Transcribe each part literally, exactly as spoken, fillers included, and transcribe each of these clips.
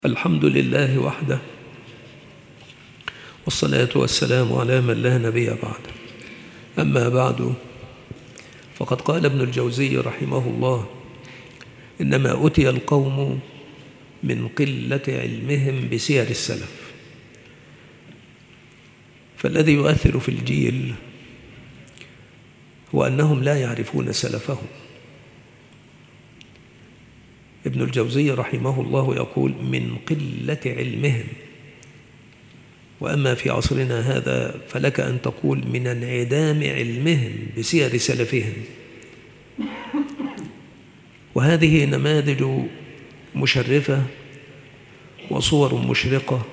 الحمد لله وحده، والصلاة والسلام على من لا نبي بعده. أما بعد، فقد قال ابن الجوزي رحمه الله: إنما أتي القوم من قلة علمهم بسير السلف. فالذي يؤثر في الجيل هو أنهم لا يعرفون سلفهم. ابن الجوزي رحمه الله يقول: من قلة علمهم. وأما في عصرنا هذا فلك أن تقول: من انعدام علمهم بسير سلفهم. وهذه نماذج مشرفة وصور مشرقة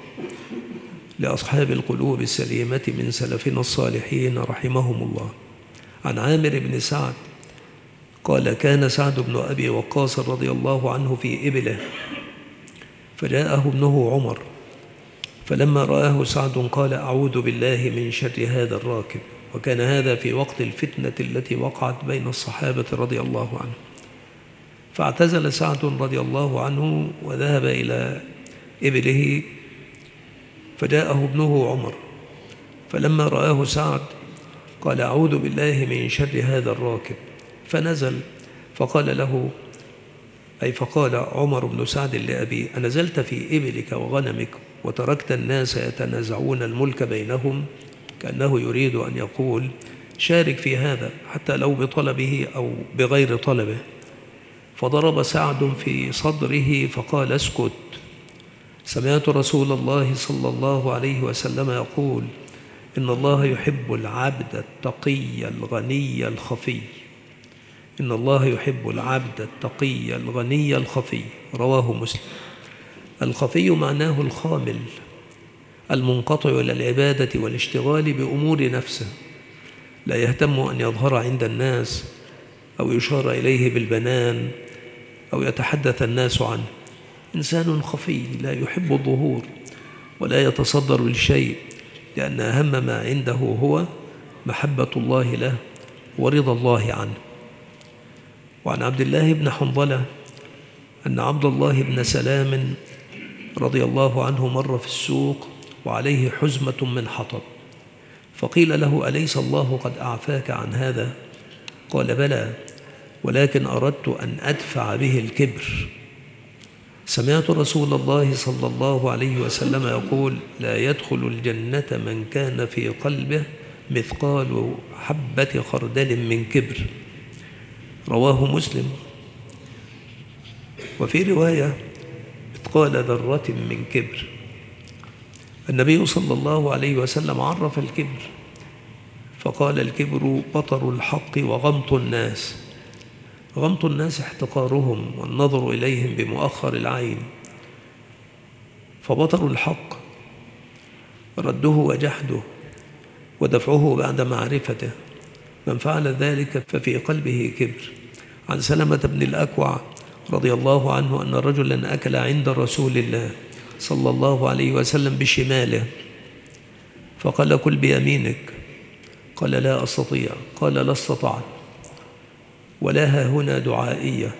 لأصحاب القلوب السليمة من سلفنا الصالحين رحمهم الله. عن عامر بن سعد قال: كان سعد بن أبي وقاص رضي الله عنه في إبله، فجاءه ابنه عمر، فلما رآه سعد قال: أعوذ بالله من شر هذا الراكب. وكان هذا في وقت الفتنة التي وقعت بين الصحابة رضي الله عنهم. فاعتزل سعد رضي الله عنه وذهب إلى إبله، فجاءه ابنه عمر، فلما رآه سعد قال: أعوذ بالله من شر هذا الراكب. فنزل فقال له، أي فقال عمر بن سعد لأبيه: أنزلت في إبلك وغنمك وتركت الناس يتنازعون الملك بينهم؟ كأنه يريد أن يقول: شارك في هذا حتى لو بطلبه أو بغير طلبه. فضرب سعد في صدره فقال: اسكت، سمعت رسول الله صلى الله عليه وسلم يقول: إن الله يحب العبد التقي الغني الخفي. إن الله يحب العبد التقي الغني الخفي. رواه مسلم. الخفي معناه الخامل المنقطع إلى العبادة والاشتغال بأمور نفسه، لا يهتم أن يظهر عند الناس أو يشار إليه بالبنان أو يتحدث الناس عنه. إنسان خفي لا يحب الظهور ولا يتصدر لشيء، لأن أهم ما عنده هو محبة الله له ورضا الله عنه. وعن عبد الله بن حنظلة أن عبد الله بن سلام رضي الله عنه مر في السوق وعليه حزمة من حطب، فقيل له: أليس الله قد أعفاك عن هذا؟ قال: بلى، ولكن أردت أن أدفع به الكبر. سمعت رسول الله صلى الله عليه وسلم يقول: لا يدخل الجنة من كان في قلبه مثقال حبة خردل من كبر. رواه مسلم. وفي رواية: مثقال ذرة من كبر. النبي صلى الله عليه وسلم عرف الكبر فقال: الكبر بطر الحق وغمط الناس. غمط الناس احتقارهم والنظر إليهم بمؤخر العين، فبطر الحق رده وجحده ودفعه بعد معرفته. من فعل ذلك ففي قلبه كبر. عن سلمة بن الأكوع رضي الله عنه أن رجلا أكل عند رسول الله صلى الله عليه وسلم بشماله، فقال: كل بيمينك. قال: لا أستطيع. قال: لا استطعت. ولها هنا دعائية،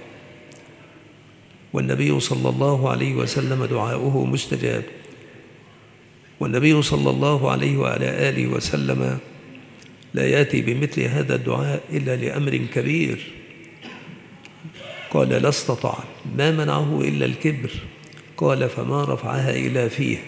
والنبي صلى الله عليه وسلم دعاؤه مستجاب. والنبي صلى الله عليه وعلى آله وسلم لا يأتي بمثل هذا الدعاء إلا لأمر كبير. قال: لا استطعت. ما منعه إلا الكبر. قال: فما رفعها إلى فيه.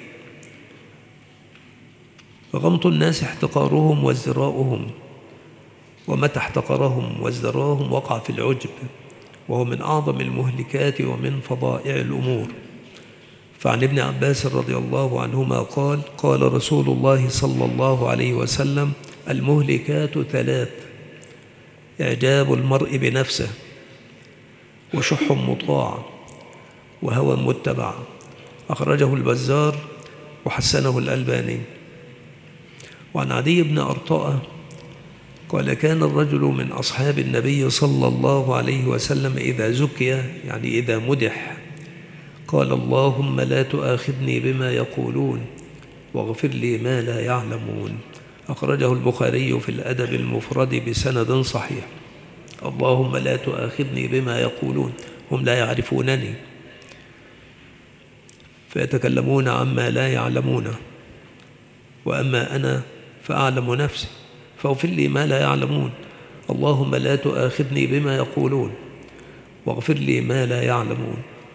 غمط الناس احتقارهم وازدراؤهم، ومتى احتقرهم وازدراهم وقع في العجب، وهو من أعظم المهلكات ومن فظائع الأمور. فعن ابن عباس رضي الله عنهما قال: قال رسول الله صلى الله عليه وسلم: المهلكات ثلاث: إعجاب المرء بنفسه، وشح مطاع، وهوى متبع. أخرجه البزار وحسنه الألباني. وعن عدي بن أرطاء قال: كان الرجل من أصحاب النبي صلى الله عليه وسلم إذا زكي، يعني إذا مدح، قال: اللهم لا تؤاخذني بما يقولون واغفر لي ما لا يعلمون. أخرجه البخاري في الأدب المفرد بسند صحيح. اللهم لا تؤاخذني بما يقولون، هم لا يعرفونني. فيتكلمون عما لا يعلمونه، وأما أنا فأعلم نفسي فاغفر لي ما لا يعلمون، اللهم لا تؤاخذني بما يقولون واغفر لي ما لا يعلمون.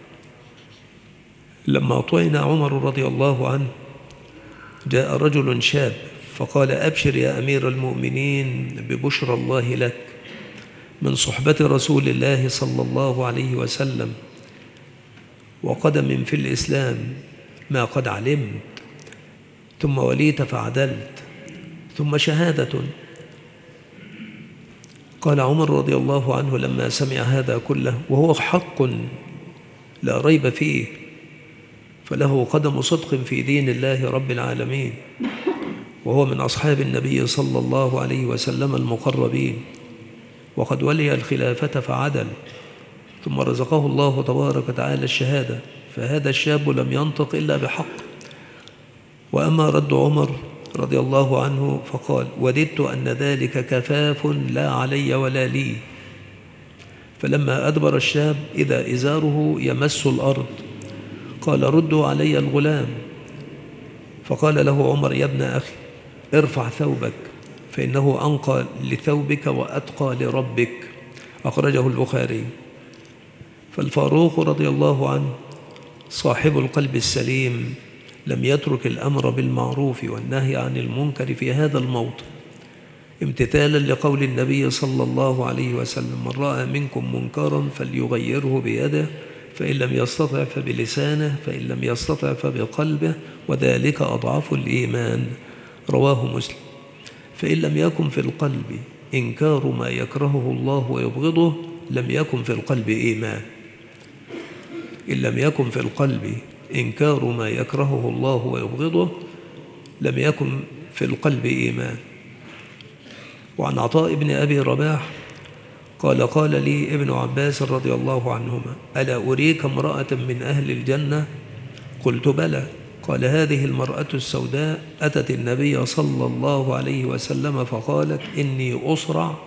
لما طعن عمر رضي الله عنه جاء رجل شاب فقال: أبشر يا أمير المؤمنين ببشرى الله لك من صحبة رسول الله صلى الله عليه وسلم وقدم في الإسلام ما قد علمت، ثم وليت فعدلت، ثم شهادة. قال عمر رضي الله عنه لما سمع هذا كله، وهو حق لا ريب فيه، فله قدم صدق في دين الله رب العالمين، وهو من أصحاب النبي صلى الله عليه وسلم المقربين، وقد ولي الخلافة فعدل، ثم رزقه الله تبارك وتعالى الشهادة، فهذا الشاب لم ينطق إلا بحق. وأما رد عمر رضي الله عنه فقال: وددت أن ذلك كفاف لا علي ولا لي. فلما أدبر الشاب إذا إزاره يمس الأرض، قال: ردوا علي الغلام. فقال له عمر: يا ابن أخي ارفع ثوبك فإنه أنقى لثوبك وأتقى لربك، أخرجه البخاري. فالفاروق رضي الله عنه صاحب القلب السليم لم يترك الأمر بالمعروف والنهي عن المنكر في هذا الموطن، امتثالا لقول النبي صلى الله عليه وسلم: من رأى منكم منكرا فليغيره بيده، فإن لم يستطع فبلسانه، فإن لم يستطع فبقلبه، وذلك أضعف الإيمان، رواه مسلم. فإن لم يكن في القلب إنكار ما يكرهه الله ويبغضه لم يكن في القلب إيمان. إن لم يكن في القلب إنكار ما يكرهه الله ويبغضه لم يكن في القلب إيمان. وعن عطاء بن أبي رباح قال: قال لي ابن عباس رضي الله عنهما: ألا أريك امرأة من أهل الجنة؟ قلت: بلى. قال: هذه المرأة السوداء أتت النبي صلى الله عليه وسلم فقالت: إني أصرع،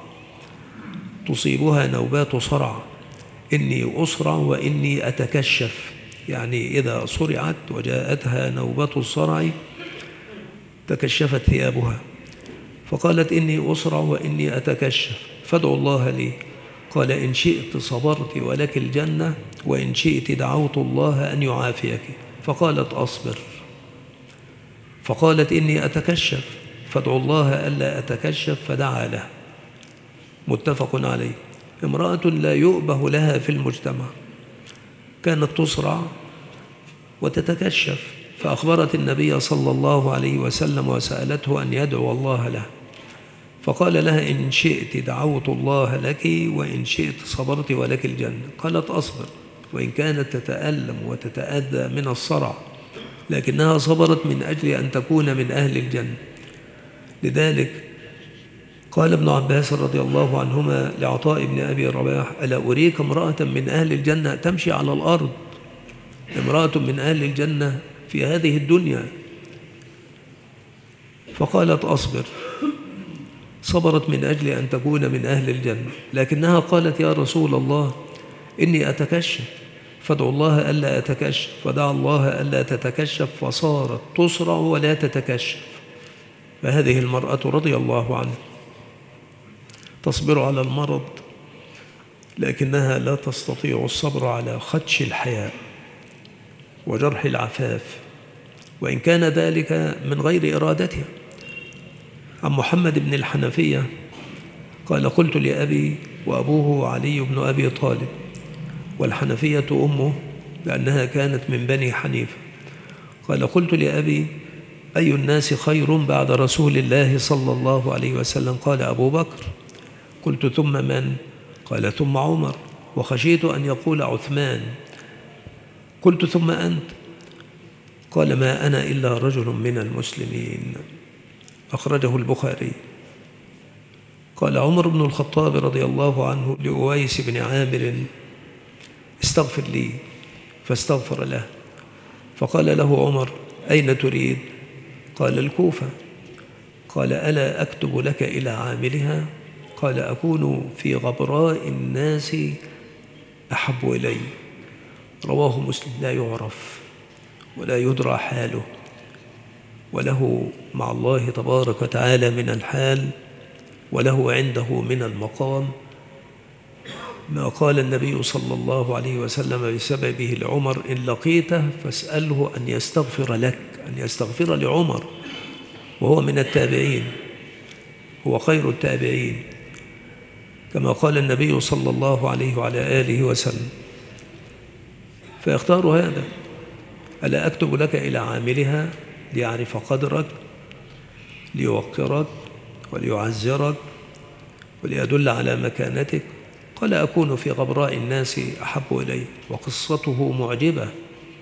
تصيبها نوبات صرع، إني أصرع وإني أتكشف، يعني إذا صرعت وجاءتها نوبة الصرع تكشفت ثيابها. فقالت: إني أصرع وإني أتكشف فادعوا الله لي. قال: إن شئت صبرت ولك الجنة، وإن شئت دعوت الله أن يعافيك. فقالت: أصبر. فقالت: إني أتكشف فادعوا الله ألا أتكشف، فدعا له. متفق عليه. امرأة لا يؤبه لها في المجتمع، كانت تصرع وتتكشف، فأخبرت النبي صلى الله عليه وسلم وسألته أن يدعو الله له، فقال لها: إن شئت دعوت الله لك، وإن شئت صبرت ولك الجنة. قالت: أصبر. وإن كانت تتألم وتتأذى من الصرع لكنها صبرت من أجل أن تكون من أهل الجنة. لذلك قال ابن عباس رضي الله عنهما لعطاء بن أبي رباح: ألا أريك امرأة من أهل الجنة تمشي على الأرض، امرأة من أهل الجنة في هذه الدنيا. فقالت: أصبر. صبرت من أجل أن تكون من أهل الجنة، لكنها قالت: يا رسول الله إني أتكشف، فادعوا الله ألا أتكشف. فدعا الله ألا تتكشف، فصارت تصرع ولا تتكشف. فهذه المرأة رضي الله عنها تصبر على المرض، لكنها لا تستطيع الصبر على خدش الحياء وجرح العفاف، وإن كان ذلك من غير إرادتها. عن محمد بن الحنفية قال: قلت لأبي، وأبوه علي بن أبي طالب، والحنفية أمه لأنها كانت من بني حنيفة. قال: قلت لأبي: أي الناس خير بعد رسول الله صلى الله عليه وسلم؟ قال: أبو بكر. قلت: ثم من؟ قال: ثم عمر، وخشيت أن يقول عثمان. قلت: ثم أنت؟ قال: ما أنا إلا رجل من المسلمين، أخرجه البخاري. قال عمر بن الخطاب رضي الله عنه لأويس بن عامر: استغفر لي، فاستغفر له. فقال له عمر: أين تريد؟ قال: الكوفة. قال: ألا أكتب لك إلى عاملها؟ قال: أكون في غبراء الناس أحب إلي. رواه مسلم. لا يعرف، ولا يدرى حاله، وله مع الله تبارك وتعالى من الحال وله عنده من المقام ما قال النبي صلى الله عليه وسلم بسببه لعمر: إن لقيته فاسأله أن يستغفر لك، أن يستغفر لعمر، وهو من التابعين، هو خير التابعين، كما قال النبي صلى الله عليه وعلى آله وسلم. فيختار هذا: ألا أكتب لك إلى عاملها ليعرف قدرك، ليوقرك وليعزرك وليدل على مكانتك؟ قال: أكون في غبراء الناس أحب إلي. وقصته معجبة.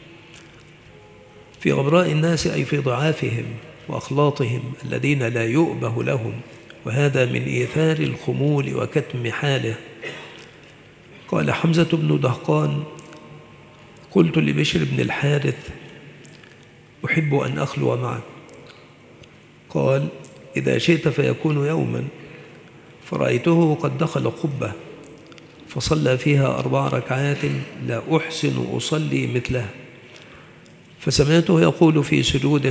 في غبراء الناس أي في ضعافهم وأخلاطهم الذين لا يؤبه لهم، وهذا من إيثار الخمول وكتم حاله. قال حمزة بن دهقان: قلت لبشر بن الحارث: أحب أن أخلو معك. قال: إذا شئت فيكون يوما. فرأيته قد دخل قبة فصلى فيها أربع ركعات لا أحسن أصلي مثلها، فسمعته يقول في سجوده: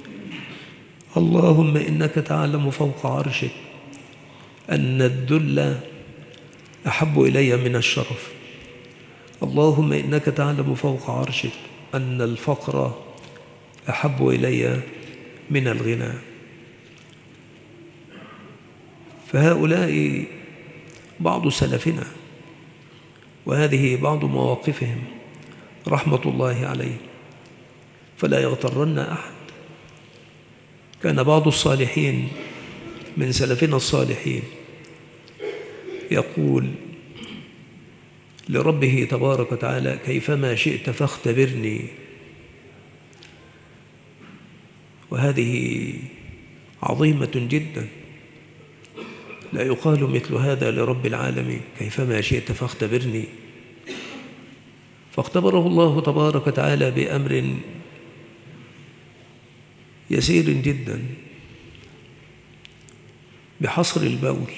اللهم إنك تعلم فوق عرشك أن الذل أحب إلي من الشرف، اللهم إنك تعلم فوق عرشك أن الفقر أحب إلي من الغنى. فهؤلاء بعض سلفنا، وهذه بعض مواقفهم رحمة الله عليه، فلا يغترن أحد. كان بعض الصالحين من سلفنا الصالحين يقول لربه تبارك وتعالى: كيفما شئت فاختبرني. وهذه عظيمة جدا، لا يقال مثل هذا لرب العالمين: كيفما شئت فاختبرني. فاختبره الله تبارك وتعالى بأمر يسير جدا، بحصر البول،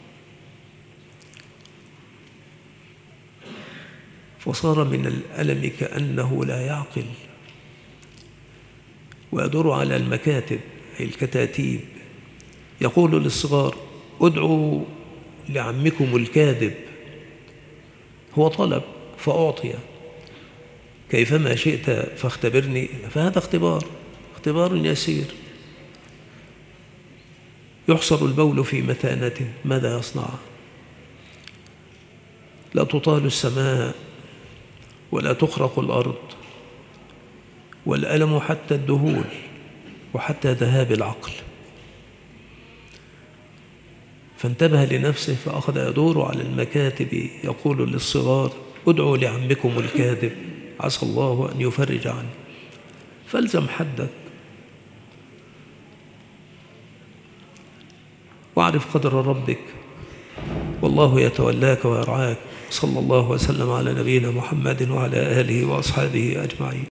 فصار من الألم كأنه لا يعقل، ويدور على المكاتب أي الكتاتيب، يقول للصغار: ادعوا لعمكم الكاذب. هو طلب فأعطي. كيفما شئت فاختبرني، فهذا اختبار، اختبار يسير. يحصر البول في مثانته، ماذا يصنع؟ لا تطال السماء ولا تخرق الأرض، والألم حتى الدهول وحتى ذهاب العقل. فانتبه لنفسه فأخذ يدور على المكاتب يقول للصغار: ادعوا لعمكم الكاذب عسى الله أن يفرج عنه. فالزم حدك واعرف قدر ربك، والله يتولاك ويرعاك. صلى الله وسلم على نبينا محمد وعلى آله وأصحابه أجمعين.